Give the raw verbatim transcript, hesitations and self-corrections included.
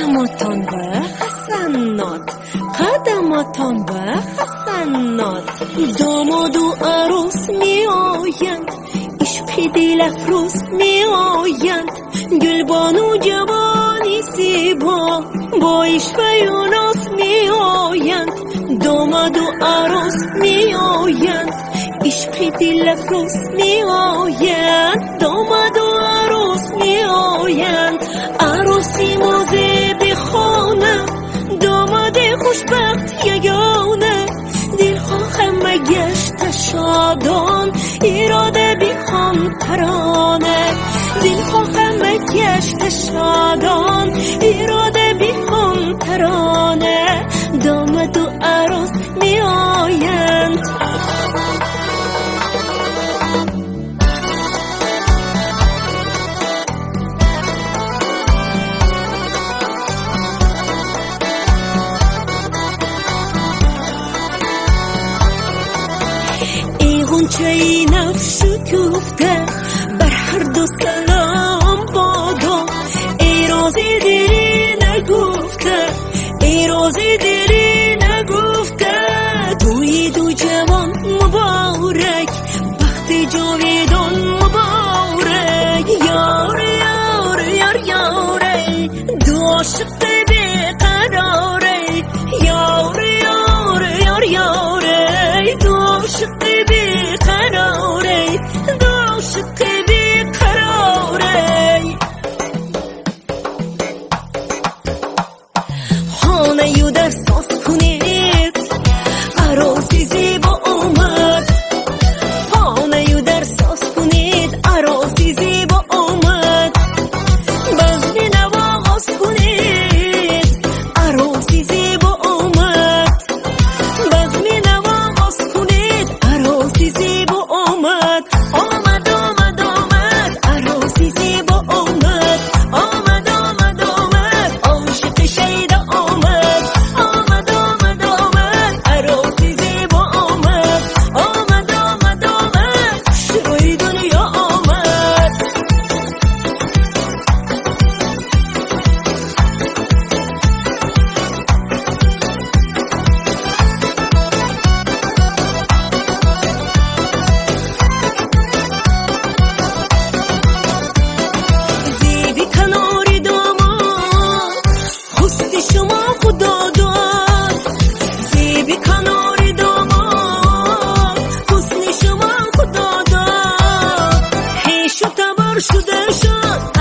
قدماتان به حسنات، قدماتان به حسنات. داماد و عروس می آیند، عشق دل افروز می آیند. گلبانو جوانی زیبا با عشق و ناز می آیند. داماد و عروس می آیند، عشق دل افروز می آیند. داماد و عروس می آیند. عروسی موزه بخانه، داماد خوشبخت یگانه. دلخواهم گشت شادان، اراده بیخوان ترانه. دلخواهم گشت شادان، اراده بیخوان ترانه. داماد و عروس می آیند. غنچه نفس شکفته، بر هر دو سلام بادا. ای رازی دلی نگفته، ای رازی دلی نگفته. توی دو جوان مبارک، بخت جاویدان مبارک. یار یار یار یاره، دو عاشق بیقراره. یار یار یار یاره، دو عاشق بیقراره. دو عاشق بیقراره. خانه یو در ساز کنید، عروسی زیبا آمد. خانه یو در ساز کنید، عروسی زیبا آمد. بزم نوا آغاز کنید، عروسی زیبا آمد. بزم نوا آغاز کنید، عروسی زیبا آمد. آمد آمد آمد، عروسی زیبا آمد. آمد آمد آمد، عاشق شیدا آمد. آمد آمد آمد، عروسی زیبا آمد. آمد آمد آمد، شروع دنیا آمد. زیبی کناری داماد، حسن شما خدا داد. زیبی کناری داماد، حسن شما خدا داد. هیچ و تبار شده شد،